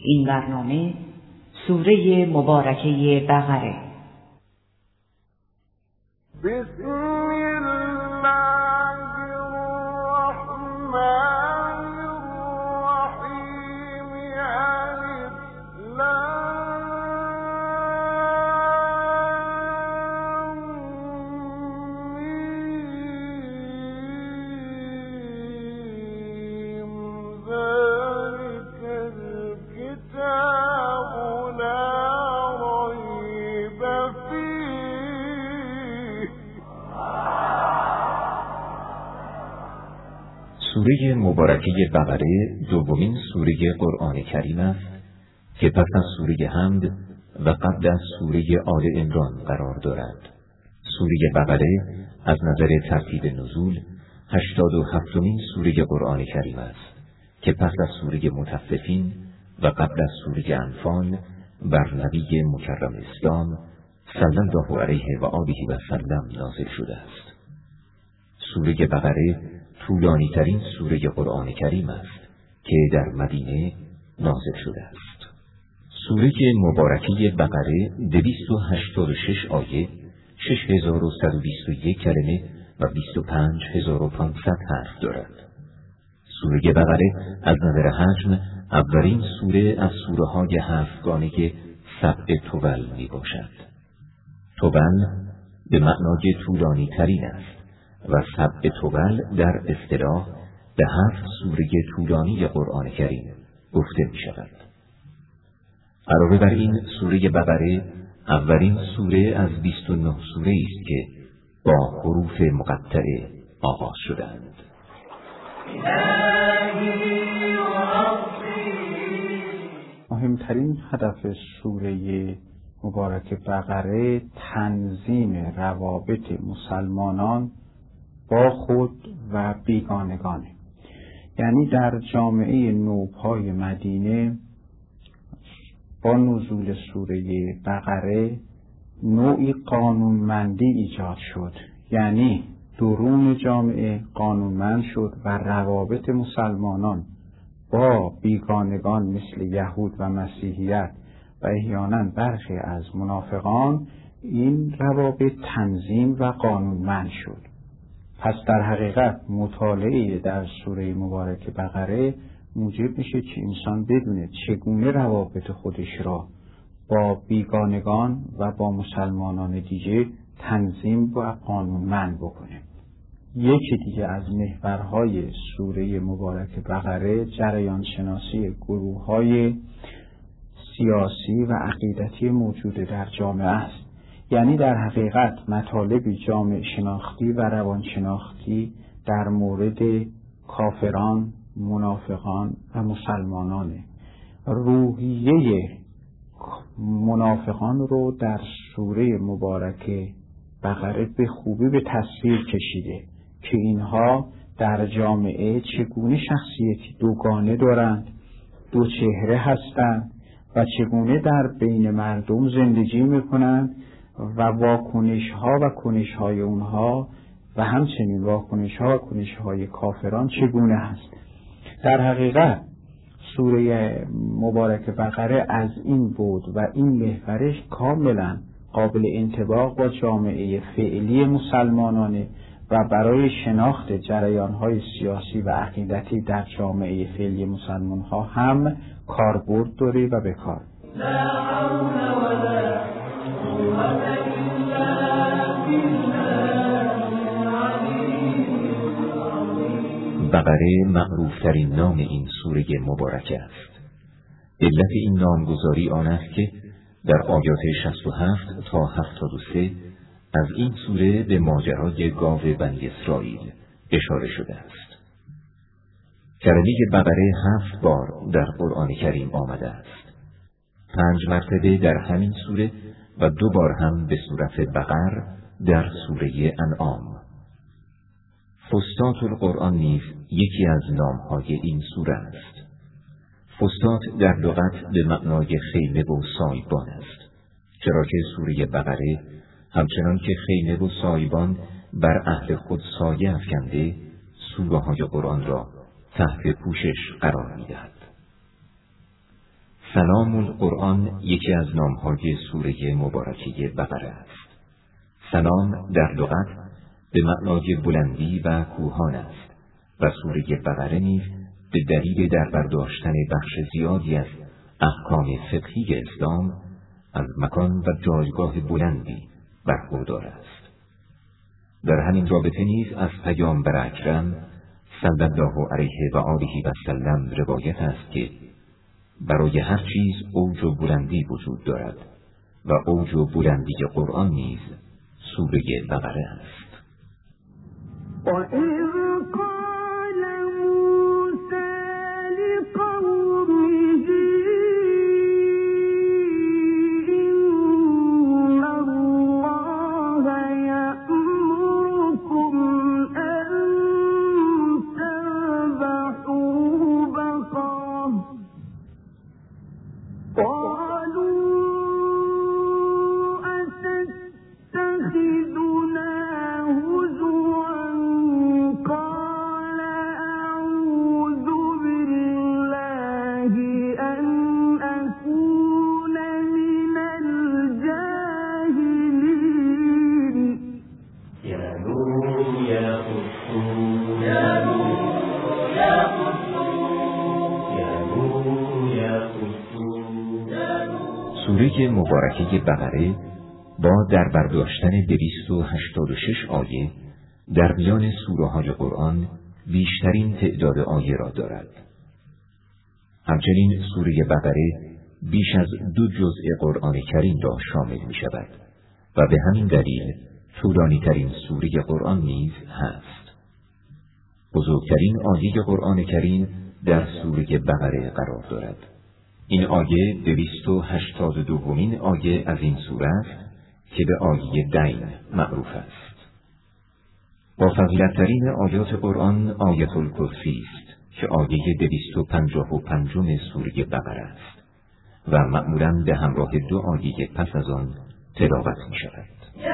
این برنامه سوره مبارکه بقره. بسم الله الرحمن الرحیم. الف لام میم. ذلک الکتاب لا ریب فیه. سوره مبارکه بقره دومین سوره قرآن کریم است که پس از سوره حمد و قبل از سوره آل عمران قرار دارد. سوره بقره از نظر ترتیب نزول 87مین سوره قرآن کریم است که پس از سوره مطففین و قبل از سوره انفال بر نبی مکرم اسلام صلی الله علیه و آله و سلم نازل شده است. سوره بقره طولانی ترین سوره قرآن کریم است که در مدینه نازل شده است. سوره مبارکه بقره 286 آیه، 6121 کلمه و 25500 حرف دارد. سوره بقره از نظر حجم اولین سوره از سوره های هفتگانه سبع طول می باشد. طول به معنای طولانی ترین است و سبع طول در اصطلاح به 7 سوره طولانی قرآن کریم گفته می شود. علاوه بر این سوره بقره اولین سوره از 29 سوره است که با حروف مقطعه آغاز شدند. مهمترین هدف سوره مبارکه بقره تنظیم روابط مسلمانان با خود و بیگانگانه. یعنی در جامعه نوپای مدینه با نزول سوره بقره نوعی قانونمندی ایجاد شد، یعنی درون جامعه قانونمند شد و روابط مسلمانان با بیگانگان مثل یهود و مسیحیت و احیانا برخی از منافقان این روابط تنظیم و قانونمند شد. پس در حقیقت مطالعه در سوره مبارکه بقره موجب میشه که انسان بدونه چگونه روابط خودش را با بیگانگان و با مسلمانان دیگه تنظیم و قانونمند بکنه. یکی دیگه از محورهای سوره مبارکه بقره جریان شناسی گروه‌های سیاسی و عقیدتی موجود در جامعه است. یعنی در حقیقت مطالب جامعه شناختی و روان شناختی در مورد کافران، منافقان و مسلمانانه. روحیه منافقان رو در سوره مبارکه بقره به خوبی به تصویر کشیده که اینها در جامعه چگونه شخصیتی دوگانه دارند، دو چهره هستند و چگونه در بین مردم زندگی میکنند و واکنش‌ها و کنش‌های اونها و همچنین واکنش‌ها و کنش‌های کافران چگونه هست. در حقیقت سوره مبارکه بقره از این بود و این محورش کاملا قابل انطباق با جامعه فعلی مسلمانانه و برای شناخت جریان‌های سیاسی و عقیدتی در جامعه فعلی مسلمان‌ها هم کاربرد داره و بکار. لا حول ولا قوة إلا بالله العلي العظيم. بقره معروفترین نام این سوره مبارکه است. علت این نامگذاری آن است که در آیات 67 تا 73 از این سوره به ماجرای گاو بنی اسرائیل اشاره شده است. کلمه بقره 7 بار در قرآن کریم آمده است. 5 مرتبه در همین سوره و 2 بار هم به صورت بقر در سوره انعام. فستات القرآن نیز یکی از نامهای این سوره است. فستات در لغت به معنای خیمه و سایبان است، چرا که سوره بقره همچنان که خیمه و سایبان بر اهل خود سایه افکنده، سوره های قرآن را تحت پوشش قرار می‌دهد. سلام القرآن یکی از نامهای سوره مبارکه بقره است. سلام در لغت به معنای بلندی و کوهان است و سوره بقره نیز به دلیل در برداشتن بخش زیادی از احکام فقهی اسلام از مکان و جایگاه بلندی برخوردار است. در همین رابطه نیز از پیامبر اکرم صلی الله علیه و آله و سلم روایت است که برای هر چیز اوج و بلندی وجود دارد و اوج و بلندی قرآن نیز سوره بقره است. سوره مبارکه بقره با در برداشتن 286 آیه در میان سوره‌های قرآن بیشترین تعداد آیه را دارد. همچنین سوره بقره بیش از 2 جزء قرآن کریم را شامل می شود و به همین دلیل طولانی ترین سوره قرآن نیز هست. بزرگترین آیه قرآن کریم در سوره بقره قرار دارد. این آیه 282مین آیه از این سوره است که به آیه دین معروف است. با فضیلت‌ترین آیات قرآن آیت الکرسی است که آیه 255 سوره بقره است و معمولاً به همراه 2 آیه پس از آن تلاوت می شود.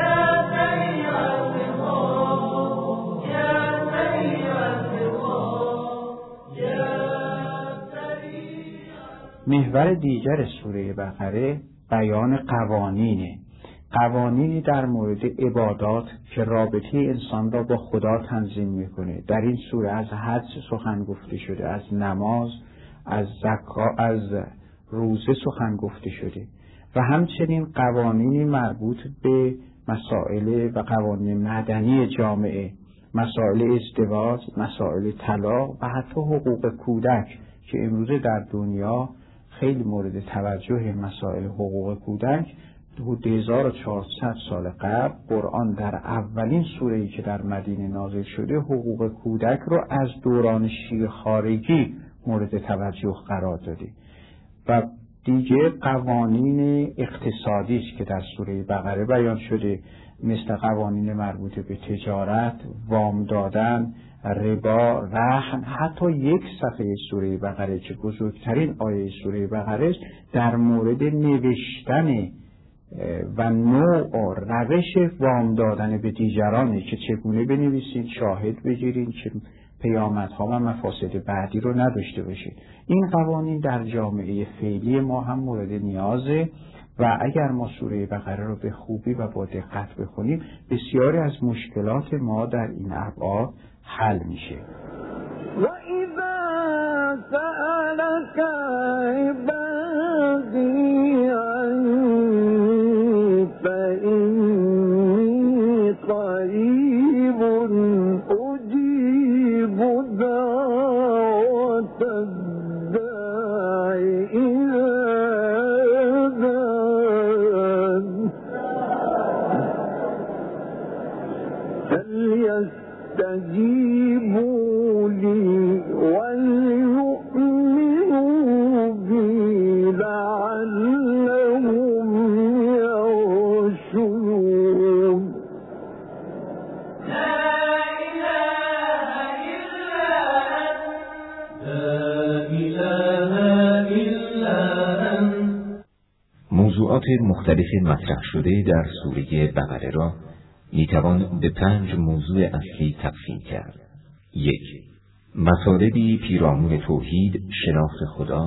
محور دیگر سوره بقره بیان قوانینی در مورد عبادات که رابطه انسان را با خدا تنظیم میکنه. در این سوره از حج سخن گفته شده، از نماز، از زکات، از روزه سخن گفته شده و همچنین قوانینی مربوط به مسائل و قوانین مدنی جامعه، مسائل ازدواج، مسائل طلاق و حتی حقوق کودک که امروزه در دنیا خیلی مورد توجه مسائل حقوق کودک. حدود 1400 سال قبل قرآن در اولین سوره‌ای که در مدینه نازل شده حقوق کودک رو از دوران شیرخوارگی مورد توجه قرار داده و دیگه قوانین اقتصادی است که در سوره بقره بیان شده، مثل قوانین مربوط به تجارت، وام دادن، ربا، رهن. حتی یک صفحه سوره بقره که بزرگترین آیه سوره بقره است در مورد نوشتن و نوع و روش وام دادن به دیگرانه که چگونه بنویسید، شاهد بگیرید که پیامدها و مفاسد بعدی رو نداشته باشید. این قوانین در جامعه فعلی ما هم مورد نیازه و اگر ما سوره بقره رو به خوبی و با دقت بخونیم بسیاری از مشکلات ما در این ابعاد حل میشه. و اذا سألك عبادی عنی فإنی قریب اجیب دعوت الداعی اذا دعان فلیستجیبوا لی وليؤمنوا بی لعلهم یرشدون. موضوعات مختلف مطرح شده در سوره بقره را میتوان به 5 موضوع اصلی تقسیم کرد. 1. مطالبی پیرامون توحید، شناخت خدا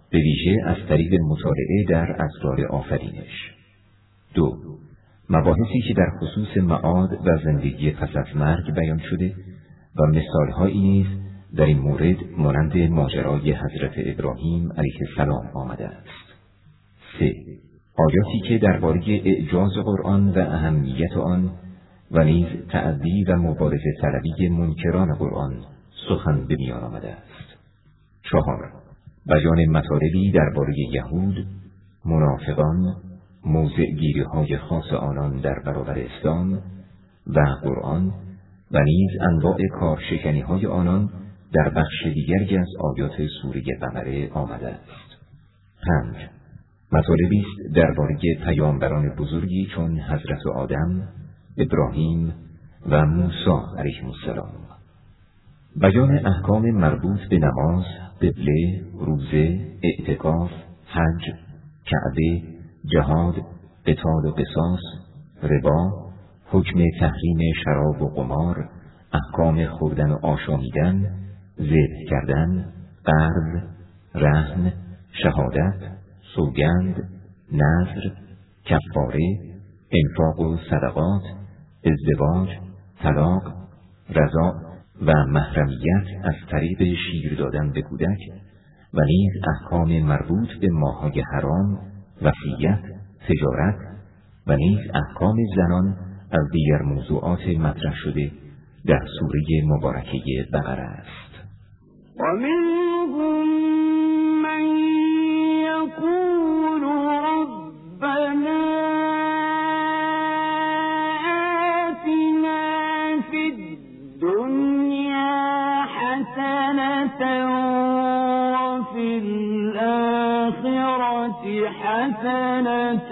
به ویژه از طریق مطالعه در اسرار آفرینش. 2. مباحثی که در خصوص معاد و زندگی پس از مرگ بیان شده و مثالهایی نیز در این مورد مانند ماجرای حضرت ابراهیم علیه السلام آمده است. 3. آیاتی که درباره اعجاز قرآن و اهمیت آن و نیز تعدی و مبارزه طلبی منکران قرآن سخن به میان آمده است. 4. بیان مطالبی درباره یهود، منافقان، موضع‌گیری‌های خاص آنان در برابر اسلام و قرآن و نیز انواع کارشکنی‌های آنان در بخش دیگری از آیات سوره بقره آمده است. 5. مطالبی است درباره پیامبران بزرگی چون حضرت آدم، ابراهیم و موسی علیهم السلام. بیان احکام مربوط به نماز، قبله، روزه، اعتکاف، حج، کعبه، جهاد، قتال و قصاص، ربا، حکم تحریم شراب و قمار، احکام خوردن و آشامیدن، ذبح کردن، قرض، رهن، شهادت، سوگند، نذر، کفاره، انفاق و صدقات، ازدواج، طلاق، رضاع و محرمیت از طریق شیر دادن به کودک و نیز احکام مربوط به ماه‌های حرام، وصیت، تجارت و نیز احکام زنان از دیگر موضوعات مطرح شده در سوره مبارکه بقره است. ومنهم من يقول ربنا آتنا في الدنيا حسنة وفي الآخرة حسنة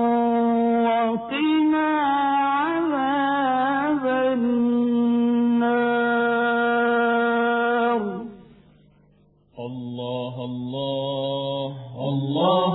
وقنا عذاب النار. الله الله الله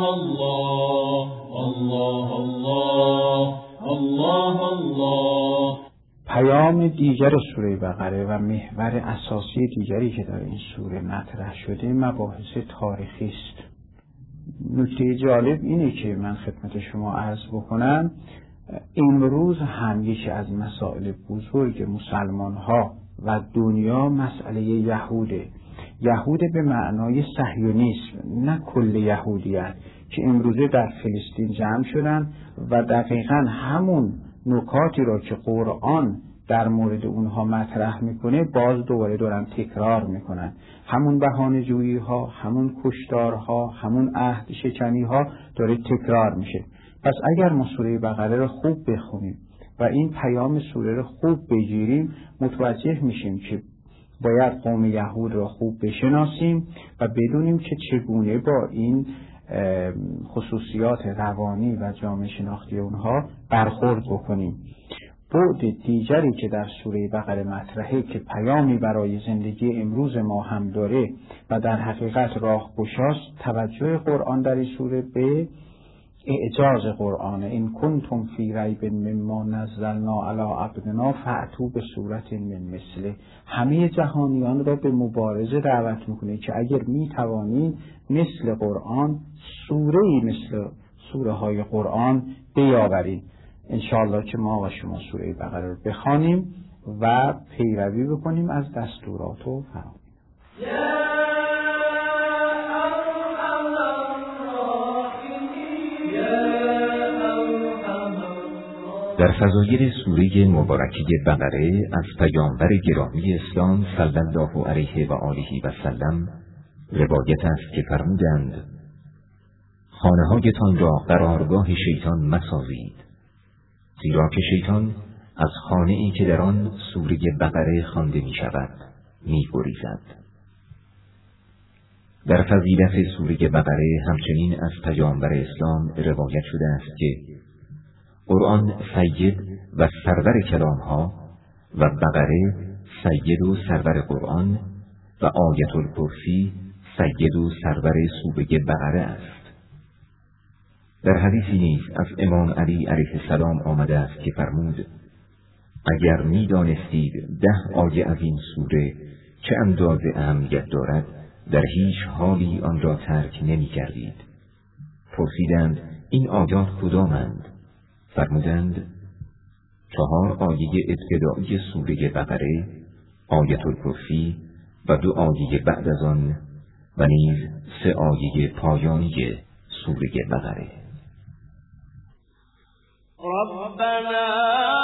الله الله الله الله. پیام دیگر سوره بقره و محور اساسی دیگری که در این سوره مطرح شده مباحث تاریخی است. نکته جالب اینه که من خدمت شما عرض بکنم امروز هم یکی از مسائل بزرگ مسلمان ها و دنیا مسئله یهوده. یهود به معنای صهیونیسم، نه کل یهودیت، که امروزه در فلسطین جمع شدن و دقیقاً همون نکاتی را که قرآن در مورد اونها مطرح میکنه باز دوباره دارن تکرار میکنن. همون بهانه جویی ها، همون کشتارها، همون عهد شکنی ها داره تکرار میشه. پس اگر ما سوره بقره رو خوب بخونیم و این پیام سوره رو خوب بگیریم متوجه میشیم که باید قوم یهود را خوب بشناسیم و بدونیم که چگونه با این خصوصیات روانی و جامعه شناختی اونها برخورد بکنیم. بعد دیگری که در سوره بقره مطرحه که پیامی برای زندگی امروز ما هم داره و در حقیقت راهگشاست، توجه قرآن در این سوره به اعجاز قرآن. این کنتم فی ریب مما نزلنا علی عبدنا فأتوا بسورة من مثله. همه جهانیان را به مبارزه دعوت میکنه که اگر میتوانید مثل قرآن سوره‌ای مثل سوره های قرآن بیاورید. انشاءالله که ما و شما سوره بقره رو بخوانیم و پیروی بکنیم از دستورات و فرامین. در فضایل سوره مبارکه بقره از پیامبر گرامی اسلام صلی الله علیه و آله و سلم روایت است که فرمودند خانه‌هایتان را قرارگاه شیطان مسازید، زیرا که شیطان از خانه‌ای که در آن سوره بقره خوانده می شود می گریزد. در فضیلت سوره بقره همچنین از پیامبر اسلام روایت شده است که قرآن سید و سرور کلامها و بقره سید و سرور قرآن و آیت الکرسی سید و سرور سوره بقره است. در حدیثی نیز از امام علی علیه السلام آمده است که فرمود اگر می دانستید 10 آیه از این سوره چه اندازه اهمیت دارد در هیچ حالی آن را ترک نمی کردید. پرسیدند این آیات کدامند؟ فرمودند 4 آیه ابتدایی سوره بقره، آیت الکرسی و 2 آیه بعد از آن و نیز 3 آیه پایانی سوره بقره. ربنا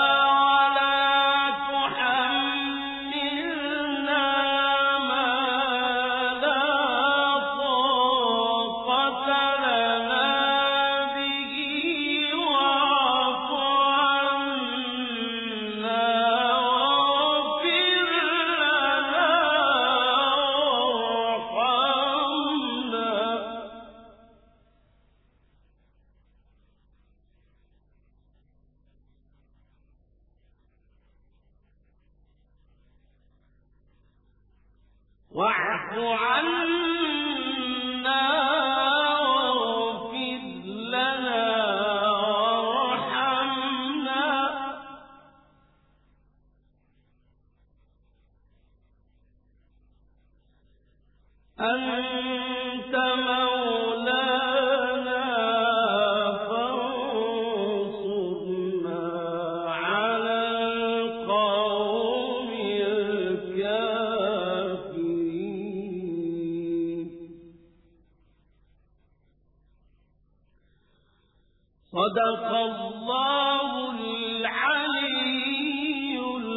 واعف عنا واغفر لنا وارحمنا أنت مولانا فانصرنا على القوم الكافرين. صدق الله العلي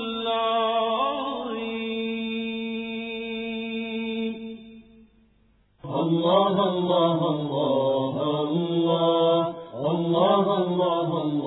العظيم. الله الله الله الله الله الله الله